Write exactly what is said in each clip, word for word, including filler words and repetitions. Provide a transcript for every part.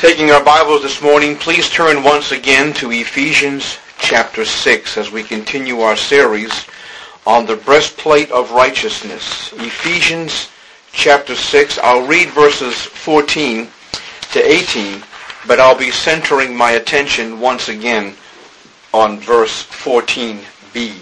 Taking our Bibles this morning, please turn once again to Ephesians chapter six as we continue our series on the breastplate of righteousness. Ephesians chapter six, I'll read verses fourteen to eighteen, but I'll be centering my attention once again on verse fourteen b.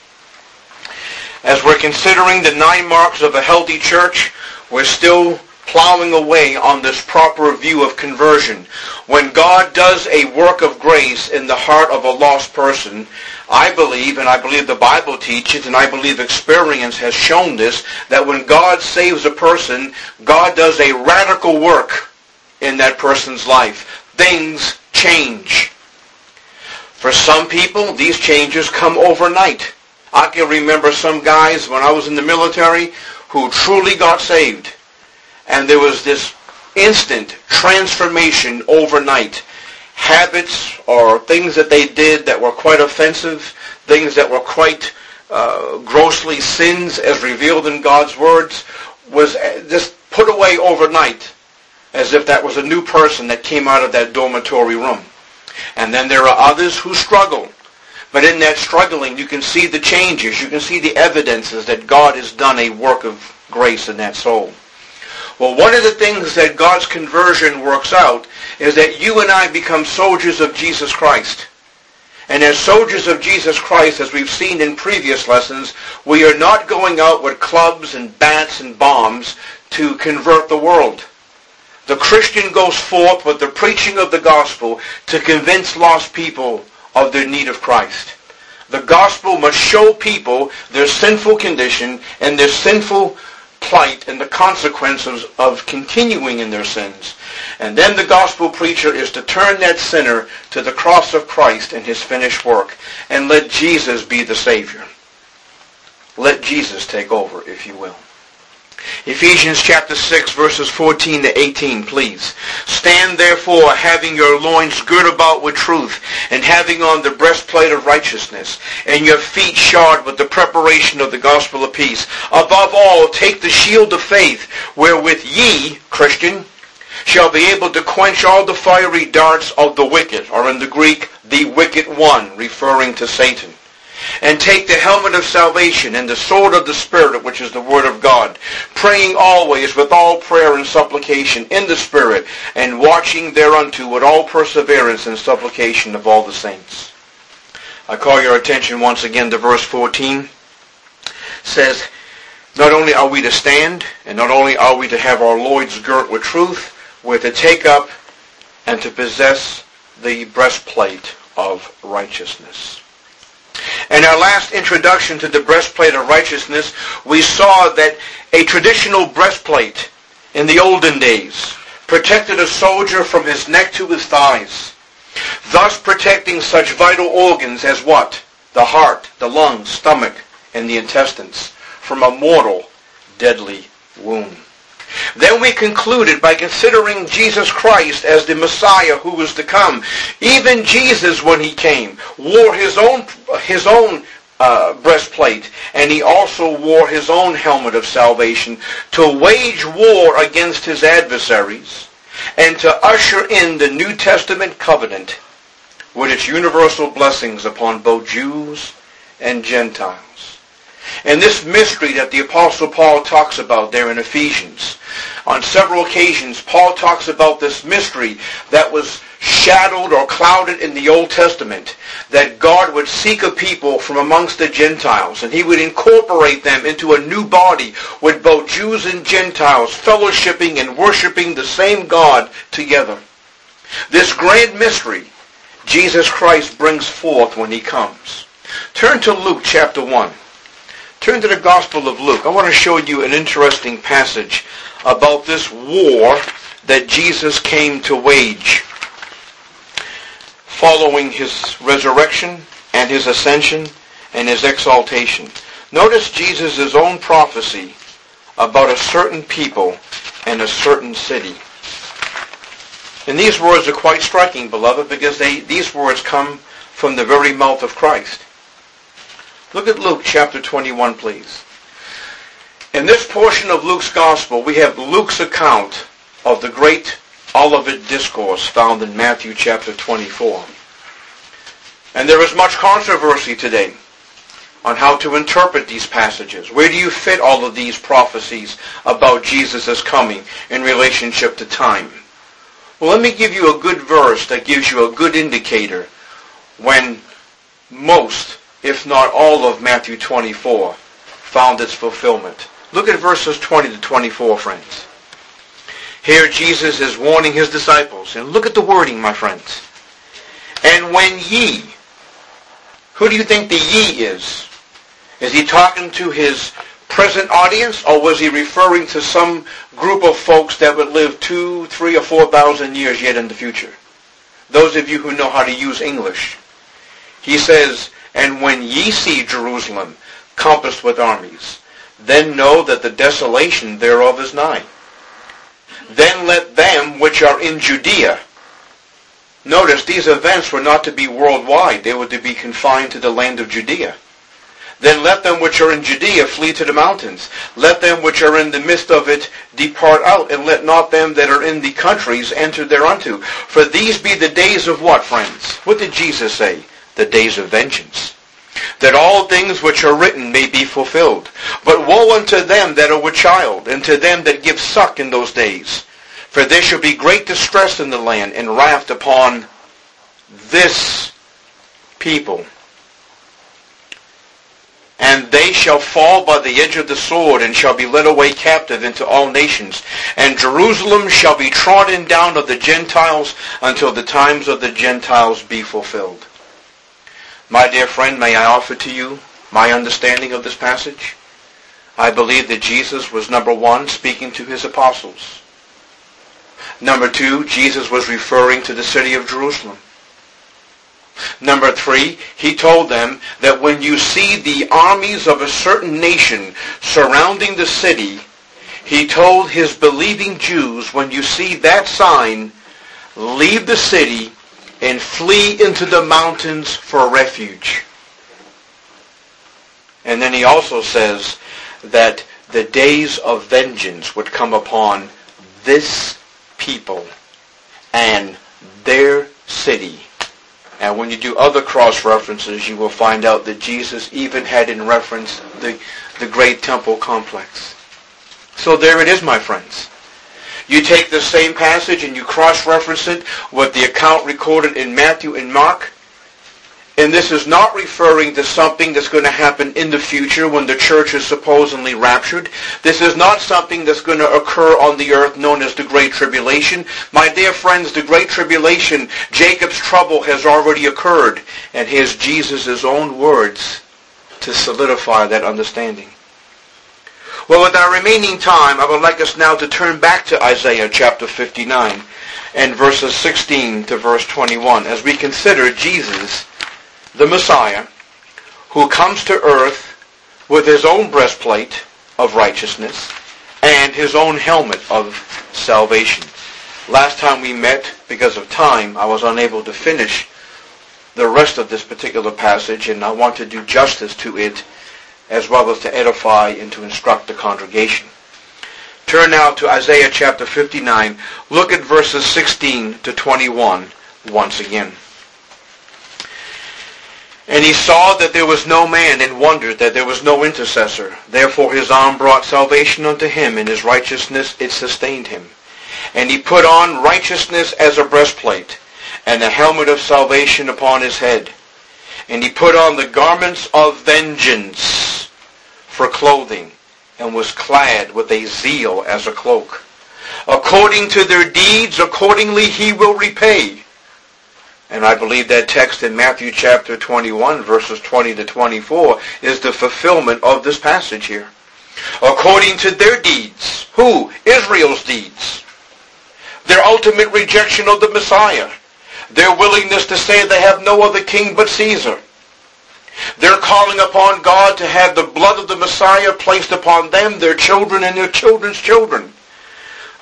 As we're considering the nine marks of a healthy church, we're still plowing away on this proper view of conversion. When God does a work of grace in the heart of a lost person, I believe, and I believe the Bible teaches, and I believe experience has shown this, that when God saves a person, God does a radical work in that person's life. Things change. For some people, these changes come overnight. I can remember some guys when I was in the military who truly got saved. And there was this instant transformation overnight. Habits or things that they did that were quite offensive, things that were quite uh, grossly sins as revealed in God's words, was just put away overnight as if that was a new person that came out of that dormitory room. And then there are others who struggle. But in that struggling, you can see the changes. You can see the evidences that God has done a work of grace in that soul. Well, one of the things that God's conversion works out is that you and I become soldiers of Jesus Christ. And as soldiers of Jesus Christ, as we've seen in previous lessons, we are not going out with clubs and bats and bombs to convert the world. The Christian goes forth with the preaching of the gospel to convince lost people of their need of Christ. The gospel must show people their sinful condition and their sinful plight and the consequences of continuing in their sins. And then the gospel preacher is to turn that sinner to the cross of Christ and his finished work, and let Jesus be the Savior. Let Jesus take over, if you will. Ephesians chapter six, verses fourteen to eighteen, please. Stand therefore, having your loins girt about with truth, and having on the breastplate of righteousness, and your feet shod with the preparation of the gospel of peace. Above all, take the shield of faith, wherewith ye, Christian, shall be able to quench all the fiery darts of the wicked, or in the Greek, the wicked one, referring to Satan. And take the helmet of salvation and the sword of the Spirit, which is the Word of God, praying always with all prayer and supplication in the Spirit, and watching thereunto with all perseverance and supplication of all the saints. I call your attention once again to verse fourteen. It says, not only are we to stand, and not only are we to have our loins girt with truth, we're to take up and to possess the breastplate of righteousness. In our last introduction to the breastplate of righteousness, we saw that a traditional breastplate in the olden days protected a soldier from his neck to his thighs, thus protecting such vital organs as what? The heart, the lungs, stomach, and the intestines from a mortal, deadly wound. Then we concluded by considering Jesus Christ as the Messiah who was to come. Even Jesus, when he came, wore his own his own uh, breastplate, and he also wore his own helmet of salvation to wage war against his adversaries and to usher in the New Testament covenant with its universal blessings upon both Jews and Gentiles. And this mystery that the Apostle Paul talks about there in Ephesians, on several occasions Paul talks about this mystery that was shadowed or clouded in the Old Testament, that God would seek a people from amongst the Gentiles, and he would incorporate them into a new body with both Jews and Gentiles fellowshipping and worshiping the same God together. This grand mystery Jesus Christ brings forth when he comes. Turn to Luke chapter one. Turn to the Gospel of Luke. I want to show you an interesting passage about this war that Jesus came to wage following his resurrection and his ascension and his exaltation. Notice Jesus' own prophecy about a certain people and a certain city. And these words are quite striking, beloved, because they, these words come from the very mouth of Christ. Look at Luke chapter twenty-one, please. In this portion of Luke's Gospel, we have Luke's account of the great Olivet Discourse found in Matthew chapter twenty-four. And there is much controversy today on how to interpret these passages. Where do you fit all of these prophecies about Jesus' coming in relationship to time? Well, let me give you a good verse that gives you a good indicator when most, if not all, of Matthew twenty-four found its fulfillment. Look at verses twenty to twenty-four, friends. Here Jesus is warning his disciples. And look at the wording, my friends. And when ye, who do you think the ye is? Is he talking to his present audience, or was he referring to some group of folks that would live two, three, or four thousand years yet in the future? Those of you who know how to use English. He says, and when ye see Jerusalem compassed with armies, then know that the desolation thereof is nigh. Then let them which are in Judea. Notice, these events were not to be worldwide. They were to be confined to the land of Judea. Then let them which are in Judea flee to the mountains. Let them which are in the midst of it depart out, and let not them that are in the countries enter thereunto. For these be the days of what, friends? What did Jesus say? The days of vengeance. That all things which are written may be fulfilled. But woe unto them that are with child, and to them that give suck in those days. For there shall be great distress in the land, and wrath upon this people. And they shall fall by the edge of the sword, and shall be led away captive into all nations. And Jerusalem shall be trodden down of the Gentiles, until the times of the Gentiles be fulfilled. My dear friend, may I offer to you my understanding of this passage? I believe that Jesus was, number one, speaking to his apostles. Number two, Jesus was referring to the city of Jerusalem. Number three, he told them that when you see the armies of a certain nation surrounding the city, he told his believing Jews, when you see that sign, leave the city and flee into the mountains for refuge. And then he also says that the days of vengeance would come upon this people and their city. And when you do other cross-references, you will find out that Jesus even had in reference the, the great temple complex. So there it is, my friends. You take the same passage and you cross-reference it with the account recorded in Matthew and Mark. And this is not referring to something that's going to happen in the future when the church is supposedly raptured. This is not something that's going to occur on the earth known as the Great Tribulation. My dear friends, the Great Tribulation, Jacob's trouble, has already occurred. And here's Jesus' own words to solidify that understanding. Well, with our remaining time, I would like us now to turn back to Isaiah chapter fifty-nine and verses sixteen to verse twenty-one as we consider Jesus, the Messiah, who comes to earth with his own breastplate of righteousness and his own helmet of salvation. Last time we met, because of time, I was unable to finish the rest of this particular passage, and I want to do justice to it as well as to edify and to instruct the congregation. Turn now to Isaiah chapter fifty-nine. Look at verses sixteen to twenty-one once again. And he saw that there was no man, and wondered that there was no intercessor. Therefore his arm brought salvation unto him, and his righteousness it sustained him. And he put on righteousness as a breastplate, and the helmet of salvation upon his head. And he put on the garments of vengeance for clothing, and was clad with a zeal as a cloak. According to their deeds, accordingly he will repay. And I believe that text in Matthew chapter twenty-one, verses twenty to twenty-four, is the fulfillment of this passage here. According to their deeds. Who? Israel's deeds. Their ultimate rejection of the Messiah. Their willingness to say they have no other king but Caesar. They're calling upon God to have the blood of the Messiah placed upon them, their children, and their children's children.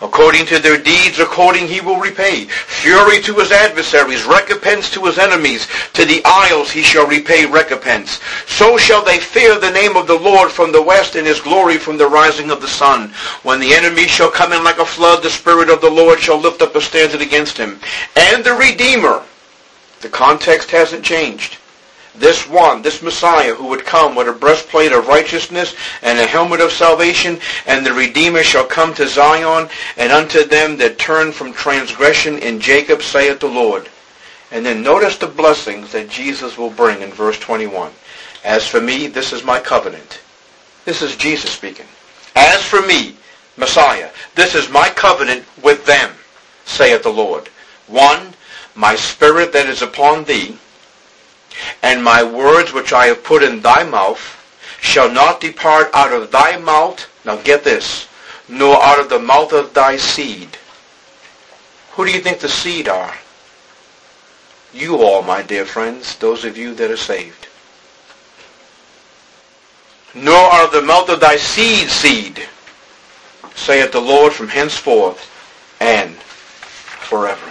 According to their deeds, according he will repay. Fury to his adversaries, recompense to his enemies. To the isles he shall repay recompense. So shall they fear the name of the Lord from the west, and his glory from the rising of the sun. When the enemy shall come in like a flood, the Spirit of the Lord shall lift up a standard against him. And the Redeemer, the context hasn't changed. This one, this Messiah who would come with a breastplate of righteousness and a helmet of salvation, and the Redeemer shall come to Zion, and unto them that turn from transgression in Jacob, saith the Lord. And then notice the blessings that Jesus will bring in verse twenty-one. As for me, this is my covenant. This is Jesus speaking. As for me, Messiah, this is my covenant with them, saith the Lord. One, my spirit that is upon thee, and my words which I have put in thy mouth shall not depart out of thy mouth, now get this, nor out of the mouth of thy seed. Who do you think the seed are? You all, my dear friends, those of you that are saved. Nor out of the mouth of thy seed seed, saith the Lord, from henceforth and forever.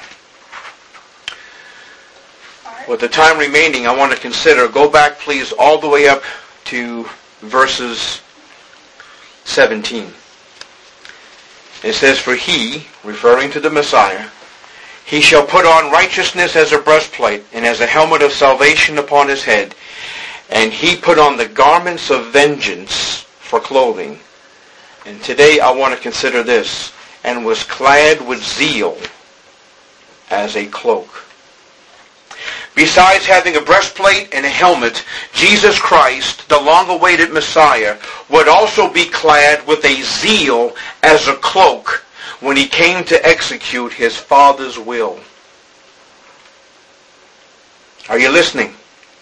With the time remaining, I want to consider, go back please all the way up to verses seventeen. It says, for he, referring to the Messiah, he shall put on righteousness as a breastplate, and as a helmet of salvation upon his head. And he put on the garments of vengeance for clothing. And today I want to consider this, and was clad with zeal as a cloak. Besides having a breastplate and a helmet, Jesus Christ, the long-awaited Messiah, would also be clad with a zeal as a cloak when he came to execute his Father's will. Are you listening?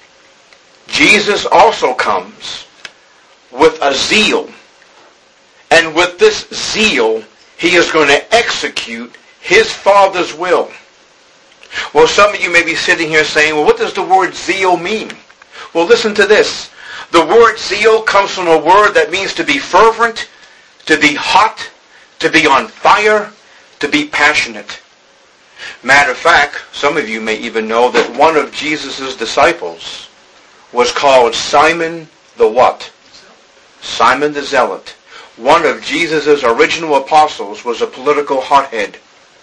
Jesus also comes with a zeal, and with this zeal, he is going to execute his Father's will. Well, some of you may be sitting here saying, well, what does the word zeal mean? Well, listen to this. The word zeal comes from a word that means to be fervent, to be hot, to be on fire, to be passionate. Matter of fact, some of you may even know that one of Jesus' disciples was called Simon the what? Simon the Zealot. One of Jesus' original apostles was a political hothead.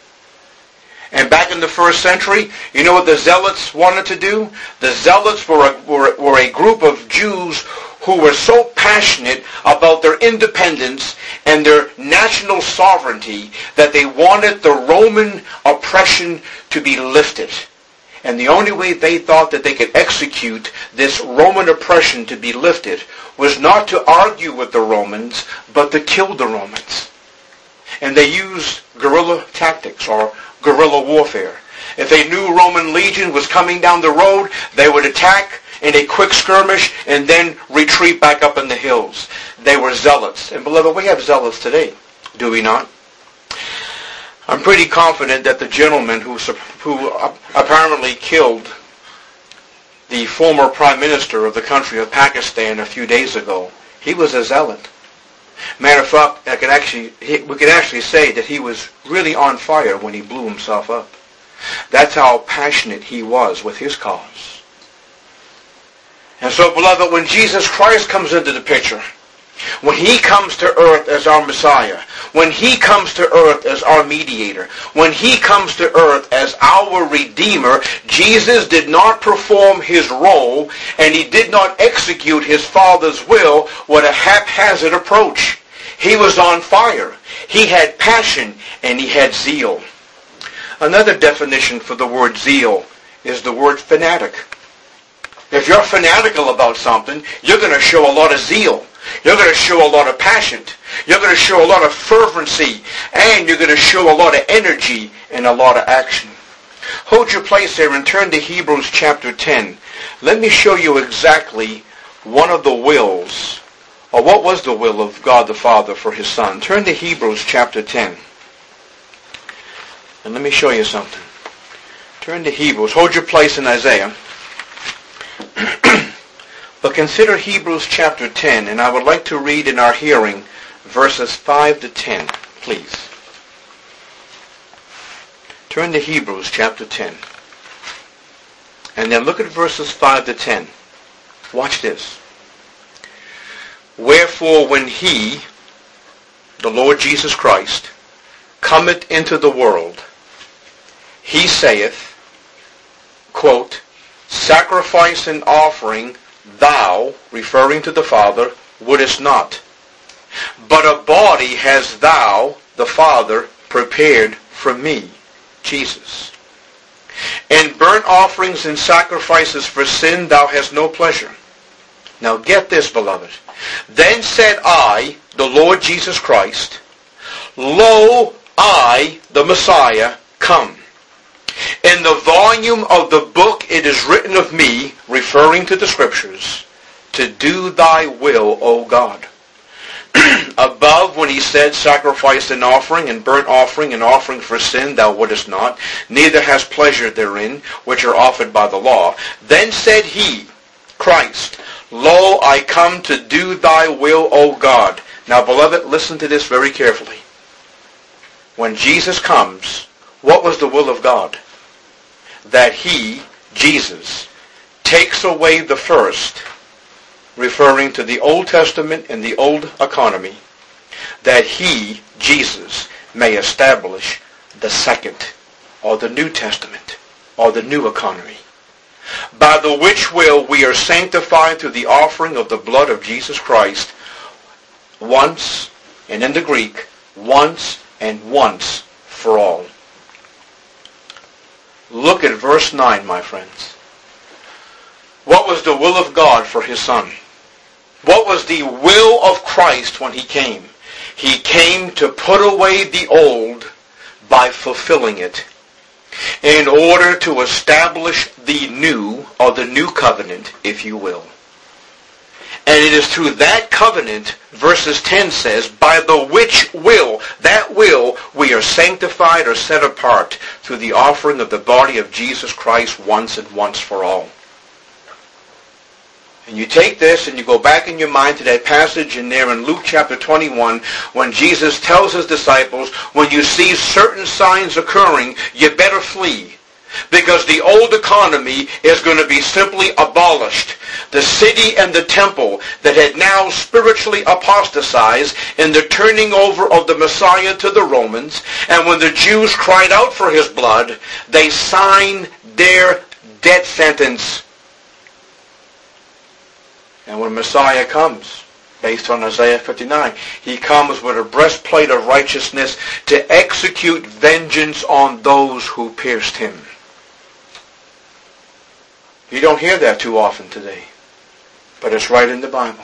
And back in the first century, you know what the Zealots wanted to do? The Zealots were a, were, were a group of Jews who were so passionate about their independence and their national sovereignty that they wanted the Roman oppression to be lifted. And the only way they thought that they could execute this Roman oppression to be lifted was not to argue with the Romans, but to kill the Romans. And they used guerrilla tactics or guerrilla warfare. If a new Roman legion was coming down the road, they would attack in a quick skirmish and then retreat back up in the hills. They were zealots. And beloved, we have zealots today, do we not? I'm pretty confident that the gentleman who, who apparently killed the former prime minister of the country of Pakistan a few days ago, he was a zealot. Matter of fact, I could actually, we could actually say that he was really on fire when he blew himself up. That's how passionate he was with his cause. And so, beloved, when Jesus Christ comes into the picture, when he comes to earth as our Messiah, when he comes to earth as our mediator, when he comes to earth as our Redeemer, Jesus did not perform his role and he did not execute his Father's will with a haphazard approach. He was on fire. He had passion and he had zeal. Another definition for the word zeal is the word fanatic. If you're fanatical about something, you're going to show a lot of zeal. You're going to show a lot of passion. You're going to show a lot of fervency. And you're going to show a lot of energy and a lot of action. Hold your place there and turn to Hebrews chapter ten. Let me show you exactly one of the wills, or what was the will of God the Father for his Son. Turn to Hebrews chapter ten. And let me show you something. Turn to Hebrews. Hold your place in Isaiah. But consider Hebrews chapter ten, and I would like to read in our hearing verses five to ten, please. Turn to Hebrews chapter ten. And then look at verses five to ten. Watch this. Wherefore when he, the Lord Jesus Christ, cometh into the world, he saith, quote, sacrifice and offering thou, referring to the Father, wouldest not. But a body hast thou, the Father, prepared for me, Jesus. In burnt offerings and sacrifices for sin thou hast no pleasure. Now get this, beloved. Then said I, the Lord Jesus Christ, Lo, I, the Messiah, come. In the volume of the book it is written of me, referring to the Scriptures, to do thy will, O God. Above, when he said, sacrifice and offering, and burnt offering and offering for sin thou wouldest not, neither hast pleasure therein, which are offered by the law. Then said he, Christ, Lo, I come to do thy will, O God. Now, beloved, listen to this very carefully. When Jesus comes, what was the will of God? That he, Jesus, takes away the first, referring to the Old Testament and the old economy, that he, Jesus, may establish the second, or the New Testament, or the new economy, by the which will we are sanctified through the offering of the blood of Jesus Christ, once, and in the Greek, once and once for all. Look at verse nine, my friends. What was the will of God for his Son? What was the will of Christ when he came? He came to put away the old by fulfilling it, in order to establish the new, or the new covenant, if you will. And it is through that covenant, verses ten says, by the which will, that will, we are sanctified or set apart through the offering of the body of Jesus Christ once and once for all. And you take this and you go back in your mind to that passage in there in Luke chapter twenty-one, when Jesus tells his disciples, when you see certain signs occurring, you better flee. Because the old economy is going to be simply abolished. The city and the temple that had now spiritually apostatized in the turning over of the Messiah to the Romans, and when the Jews cried out for his blood, they signed their death sentence. And when Messiah comes, based on Isaiah fifty-nine, he comes with a breastplate of righteousness to execute vengeance on those who pierced him. You don't hear that too often today, but it's right in the Bible.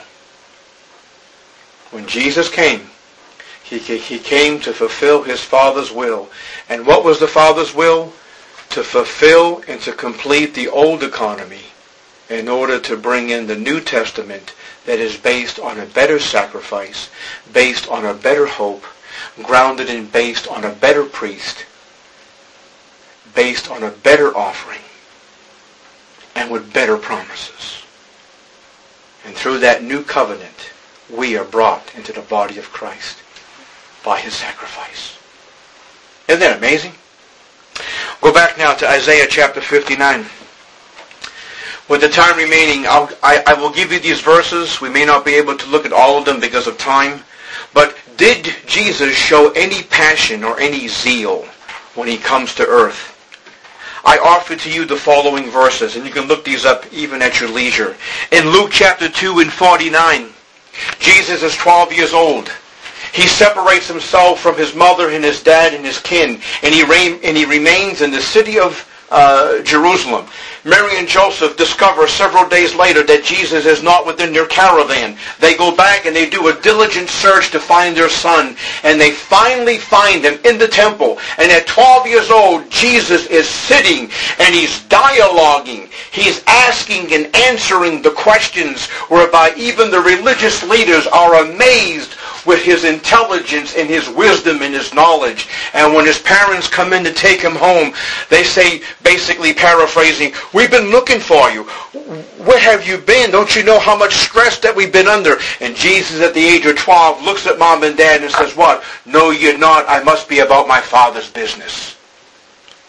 When Jesus came, he, he came to fulfill his Father's will. And what was the Father's will? To fulfill and to complete the old economy, in order to bring in the New Testament that is based on a better sacrifice, based on a better hope, grounded and based on a better priest, based on a better offering, and with better promises. And through that new covenant, we are brought into the body of Christ by his sacrifice. Isn't that amazing? Go back now to Isaiah chapter fifty-nine. With the time remaining, I'll, I, I will give you these verses. We may not be able to look at all of them because of time. But did Jesus show any passion or any zeal when he comes to earth? I offer to you the following verses, and you can look these up even at your leisure. In Luke chapter two and forty-nine, Jesus is twelve years old. He separates himself from his mother and his dad and his kin, and he, reign, and he remains in the city of uh, Jerusalem. Mary and Joseph discover several days later that Jesus is not within their caravan. They go back and they do a diligent search to find their son, and they finally find him in the temple. And at twelve years old, Jesus is sitting and he's dialoguing. He's asking and answering the questions whereby even the religious leaders are amazed with his intelligence and his wisdom and his knowledge. And when his parents come in to take him home, they say, basically paraphrasing, "We've been looking for you. Where have you been? Don't you know how much stress that we've been under?" And Jesus at the age of twelve looks at mom and dad and says, "What? No, you're not. I must be about my Father's business."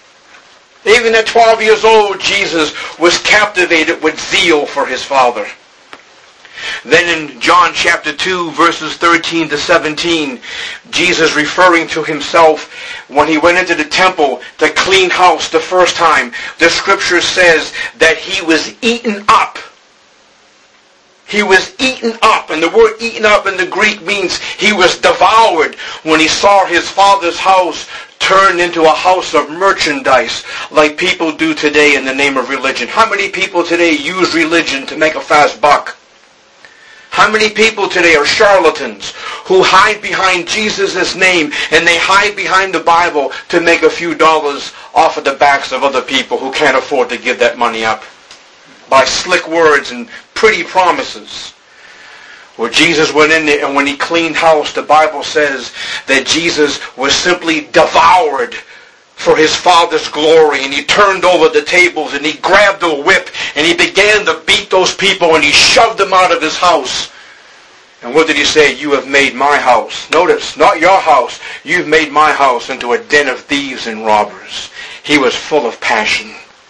Even at twelve years old, Jesus was captivated with zeal for his Father. Then in John chapter two, verses thirteen to seventeen, Jesus referring to himself when he went into the temple to clean house the first time, the scripture says that he was eaten up. He was eaten up, and the word eaten up in the Greek means he was devoured when he saw his Father's house turned into a house of merchandise like people do today in the name of religion. How many people today use religion to make a fast buck? How many people today are charlatans who hide behind Jesus' name and they hide behind the Bible to make a few dollars off of the backs of other people who can't afford to give that money up by slick words and pretty promises? Well, Jesus went in there, and when he cleaned house, the Bible says that Jesus was simply devoured for his Father's glory, and he turned over the tables, and he grabbed a whip, and he began to beat those people, and he shoved them out of his house. And what did he say? You have made my house. Notice, not your house. You've made my house into a den of thieves and robbers. He was full of passion.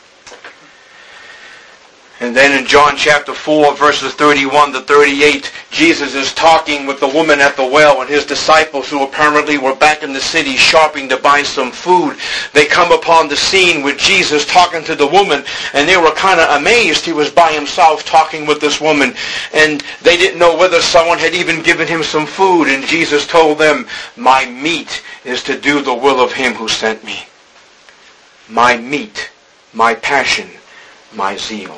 And then in John chapter four, verses thirty-one to thirty-eight, Jesus is talking with the woman at the well and his disciples who apparently were back in the city shopping to buy some food. They come upon the scene with Jesus talking to the woman, and they were kind of amazed he was by himself talking with this woman. And they didn't know whether someone had even given him some food. And Jesus told them, my meat is to do the will of him who sent me. My meat, my passion, my zeal.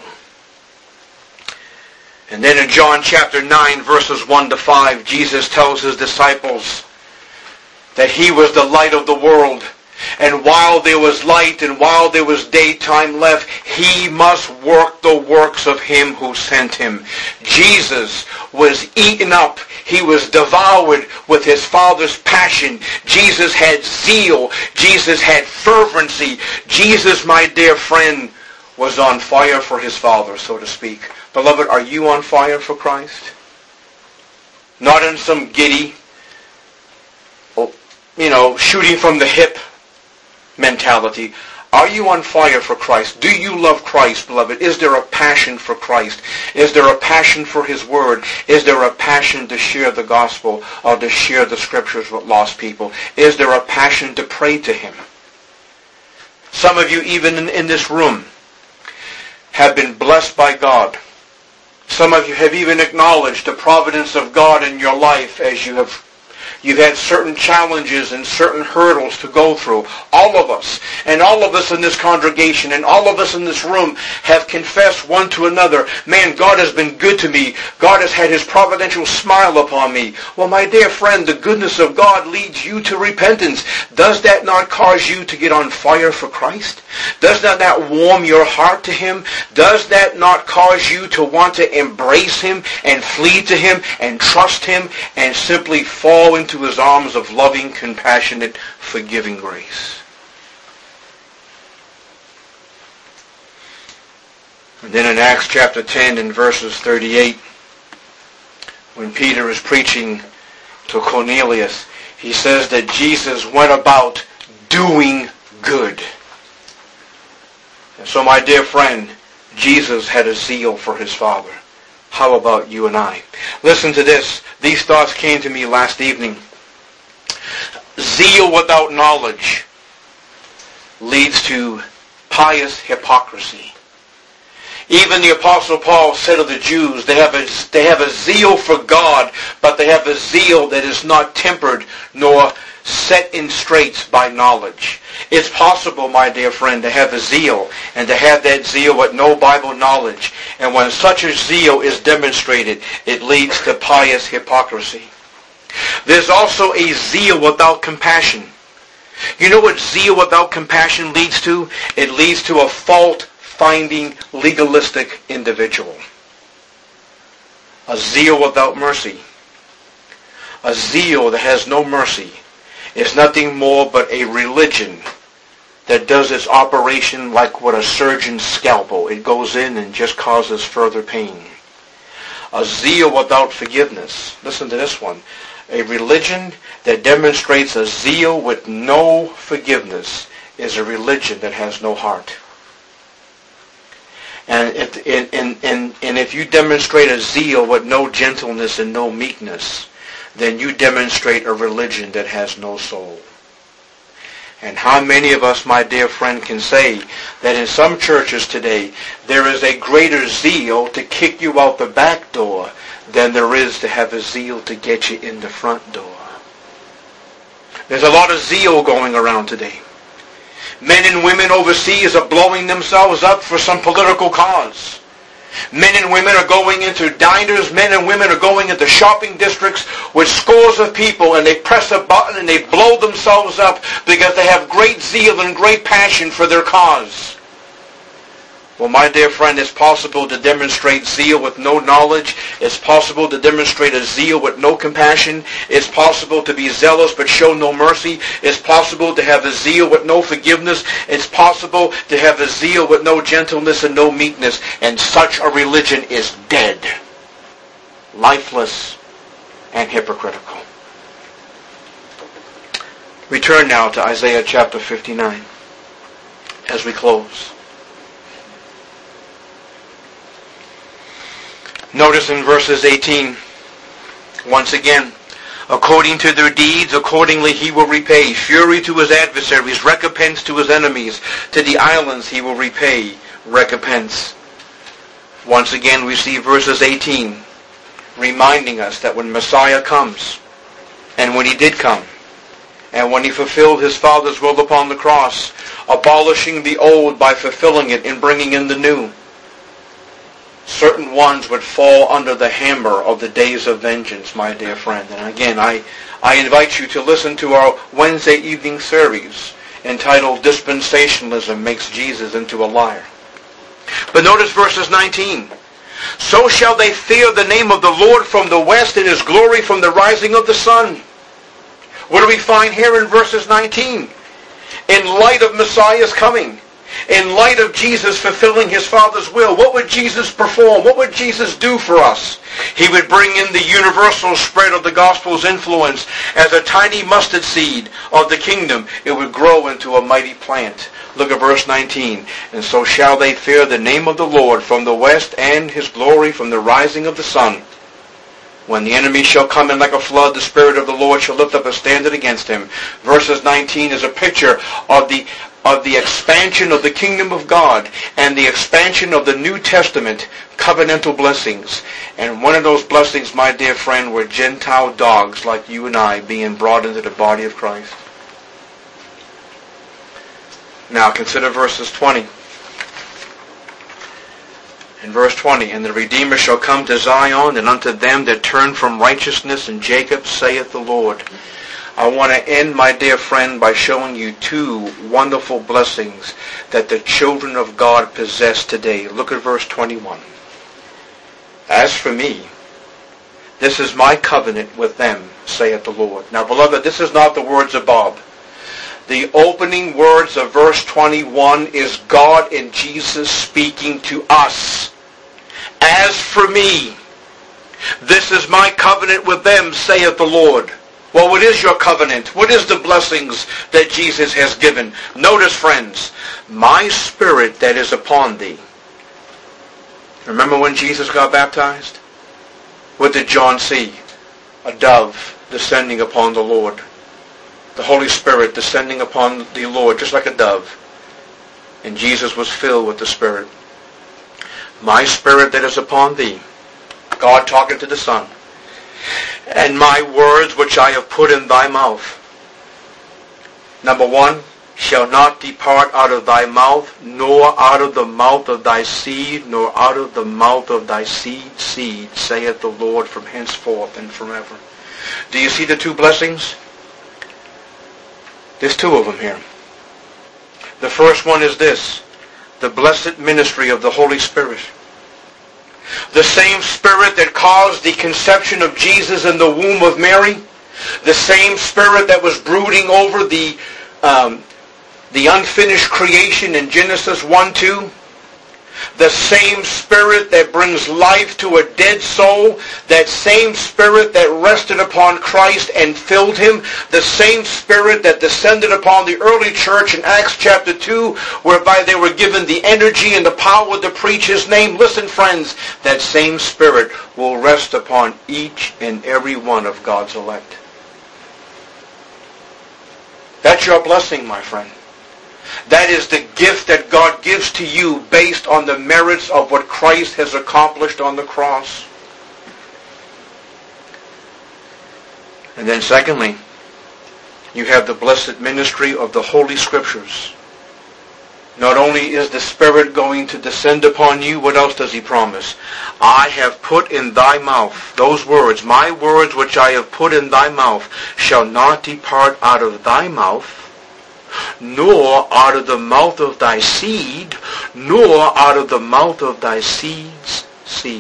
And then in John chapter nine, verses one to five, Jesus tells his disciples that he was the light of the world. And while there was light and while there was daytime left, he must work the works of him who sent him. Jesus was eaten up. He was devoured with his Father's passion. Jesus had zeal. Jesus had fervency. Jesus, my dear friend, was on fire for his Father, so to speak. Beloved, are you on fire for Christ? Not in some giddy, you know, shooting from the hip mentality. Are you on fire for Christ? Do you love Christ, beloved? Is there a passion for Christ? Is there a passion for his word? Is there a passion to share the gospel or to share the scriptures with lost people? Is there a passion to pray to him? Some of you, even in, in this room, have been blessed by God. Some of you have even acknowledged the providence of God in your life as you have You've had certain challenges and certain hurdles to go through. All of us, and all of us in this congregation, and all of us in this room have confessed one to another, man, God has been good to me. God has had his providential smile upon me. Well, my dear friend, the goodness of God leads you to repentance. Does that not cause you to get on fire for Christ? Does that not warm your heart to him? Does that not cause you to want to embrace him and flee to him and trust him and simply fall into into his arms of loving, compassionate, forgiving grace? And then in Acts chapter ten and verses thirty-eight, when Peter is preaching to Cornelius, he says that Jesus went about doing good. And so, my dear friend, Jesus had a zeal for his Father. How about you and I? Listen to this. These thoughts came to me last evening. Zeal without knowledge leads to pious hypocrisy. Even the Apostle Paul said of the Jews, they have a, they have a zeal for God, but they have a zeal that is not tempered nor set in straits by knowledge. It's possible, my dear friend, to have a zeal and to have that zeal with no Bible knowledge. And when such a zeal is demonstrated, it leads to pious hypocrisy. There's also a zeal without compassion. You know what zeal without compassion leads to? It leads to a fault-finding, legalistic individual. A zeal without mercy. A zeal that has no mercy is nothing more but a religion that does its operation like what a surgeon's scalpel. It goes in and just causes further pain. A zeal without forgiveness. Listen to this one. A religion that demonstrates a zeal with no forgiveness is a religion that has no heart. And if, and, and, and, and if you demonstrate a zeal with no gentleness and no meekness, then you demonstrate a religion that has no soul. And how many of us, my dear friend, can say that in some churches today there is a greater zeal to kick you out the back door than there is to have a zeal to get you in the front door? There's a lot of zeal going around today. Men and women overseas are blowing themselves up for some political cause. Men and women are going into diners. Men and women are going into shopping districts with scores of people, and they press a button and they blow themselves up because they have great zeal and great passion for their cause. Well, my dear friend, it's possible to demonstrate zeal with no knowledge. It's possible to demonstrate a zeal with no compassion. It's possible to be zealous but show no mercy. It's possible to have a zeal with no forgiveness. It's possible to have a zeal with no gentleness and no meekness. And such a religion is dead, lifeless, and hypocritical. Return now to Isaiah chapter fifty-nine as we close. Notice in verses eighteen, once again, according to their deeds, accordingly he will repay. Fury to his adversaries, recompense to his enemies. To the islands he will repay recompense. Once again we see verses eighteen reminding us that when Messiah comes, and when he did come, and when he fulfilled his Father's will upon the cross, abolishing the old by fulfilling it and bringing in the new, certain ones would fall under the hammer of the days of vengeance, my dear friend. And again, I, I invite you to listen to our Wednesday evening series entitled Dispensationalism Makes Jesus into a Liar. But notice verses nineteen. So shall they fear the name of the Lord from the west, and his glory from the rising of the sun. What do we find here in verses nineteen? In light of Messiah's coming, in light of Jesus fulfilling his Father's will, what would Jesus perform? What would Jesus do for us? He would bring in the universal spread of the gospel's influence. As a tiny mustard seed of the kingdom, it would grow into a mighty plant. Look at verse nineteen. And so shall they fear the name of the Lord from the west, and his glory from the rising of the sun. When the enemy shall come in like a flood, the Spirit of the Lord shall lift up a standard against him. Verses nineteen is a picture of the of the expansion of the kingdom of God and the expansion of the New Testament covenantal blessings. And one of those blessings, my dear friend, were Gentile dogs like you and I being brought into the body of Christ. Now consider verses twenty. In verse twenty, and the Redeemer shall come to Zion, and unto them that turn from righteousness in Jacob, saith the Lord. I want to end, my dear friend, by showing you two wonderful blessings that the children of God possess today. Look at verse twenty-one. As for me, this is my covenant with them, saith the Lord. Now, beloved, this is not the words of Bob. The opening words of verse twenty-one is God and Jesus speaking to us. As for me, this is my covenant with them, saith the Lord. Well, what is your covenant? What is the blessings that Jesus has given? Notice, friends, my Spirit that is upon thee. Remember when Jesus got baptized? What did John see? A dove descending upon the Lord. The Holy Spirit descending upon the Lord, just like a dove. And Jesus was filled with the Spirit. My Spirit that is upon thee. God talking to the Son. And my words which I have put in thy mouth. Number one, shall not depart out of thy mouth, nor out of the mouth of thy seed, nor out of the mouth of thy seed, seed, saith the Lord, from henceforth and forever. Do you see the two blessings? There's two of them here. The first one is this, the blessed ministry of the Holy Spirit. The same Spirit that caused the conception of Jesus in the womb of Mary, the same Spirit that was brooding over the um, the unfinished creation in Genesis one two, The same Spirit that brings life to a dead soul, that same Spirit that rested upon Christ and filled him, the same Spirit that descended upon the early church in Acts chapter two, whereby they were given the energy and the power to preach his name. Listen, friends, that same Spirit will rest upon each and every one of God's elect. That's your blessing, my friend. That is the gift that God gives to you based on the merits of what Christ has accomplished on the cross. And then secondly, you have the blessed ministry of the Holy Scriptures. Not only is the Spirit going to descend upon you, what else does he promise? I have put in thy mouth, those words, my words which I have put in thy mouth, shall not depart out of thy mouth, nor out of the mouth of thy seed, nor out of the mouth of thy seed's seed.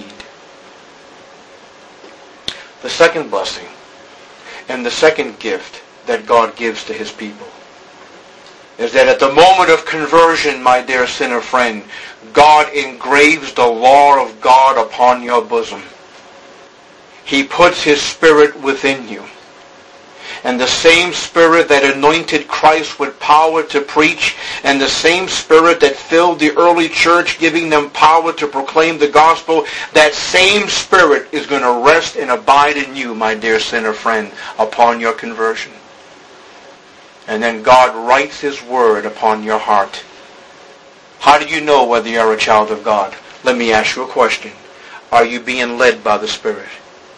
The second blessing and the second gift that God gives to his people is that at the moment of conversion, my dear sinner friend, God engraves the law of God upon your bosom. He puts his Spirit within you. And the same Spirit that anointed Christ with power to preach, and the same Spirit that filled the early church, giving them power to proclaim the gospel, that same Spirit is going to rest and abide in you, my dear sinner friend, upon your conversion. And then God writes his word upon your heart. How do you know whether you're a child of God? Let me ask you a question. Are you being led by the Spirit?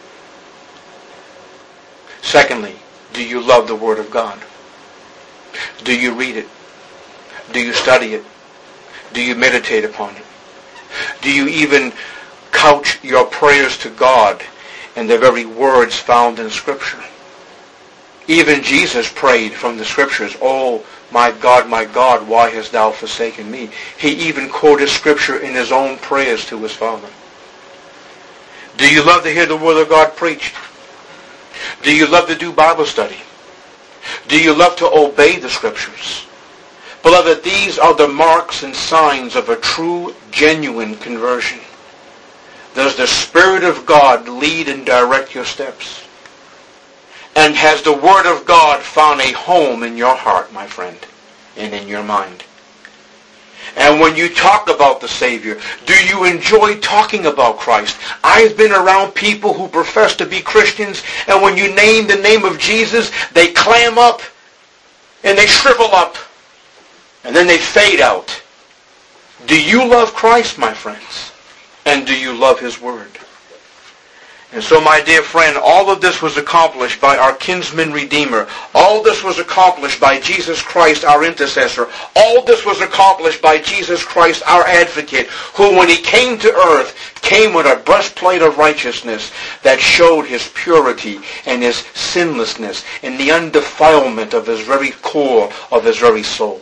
Secondly, do you love the Word of God? Do you read it? Do you study it? Do you meditate upon it? Do you even couch your prayers to God in the very words found in Scripture? Even Jesus prayed from the Scriptures, "Oh, my God, my God, why hast thou forsaken me?" He even quoted Scripture in his own prayers to his Father. Do you love to hear the Word of God preached? Do you love to do Bible study? Do you love to obey the Scriptures? Beloved, these are the marks and signs of a true, genuine conversion. Does the Spirit of God lead and direct your steps? And has the Word of God found a home in your heart, my friend, and in your mind? And when you talk about the Savior, do you enjoy talking about Christ? I've been around people who profess to be Christians, and when you name the name of Jesus, they clam up, and they shrivel up, and then they fade out. Do you love Christ, my friends? And do you love his Word? And so, my dear friend, all of this was accomplished by our kinsman Redeemer. All this was accomplished by Jesus Christ, our intercessor. All this was accomplished by Jesus Christ, our advocate, who, when he came to earth, came with a breastplate of righteousness that showed his purity and his sinlessness and the undefilement of his very core, of his very soul.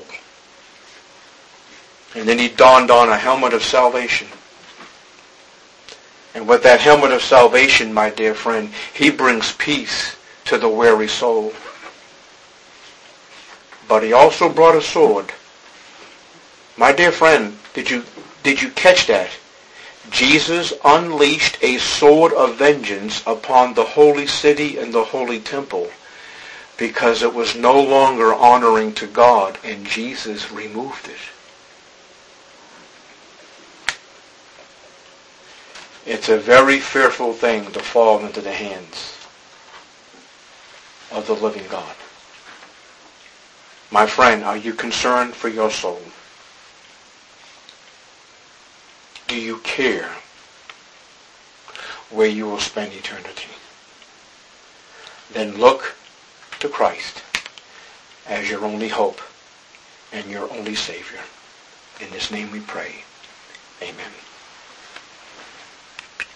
And then he donned on a helmet of salvation. And with that helmet of salvation, my dear friend, he brings peace to the weary soul. But he also brought a sword. My dear friend, did you did you catch that? Jesus unleashed a sword of vengeance upon the holy city and the holy temple because it was no longer honoring to God, and Jesus removed it. It's a very fearful thing to fall into the hands of the living God. My friend, are you concerned for your soul? Do you care where you will spend eternity? Then look to Christ as your only hope and your only Savior. In his name we pray. Amen.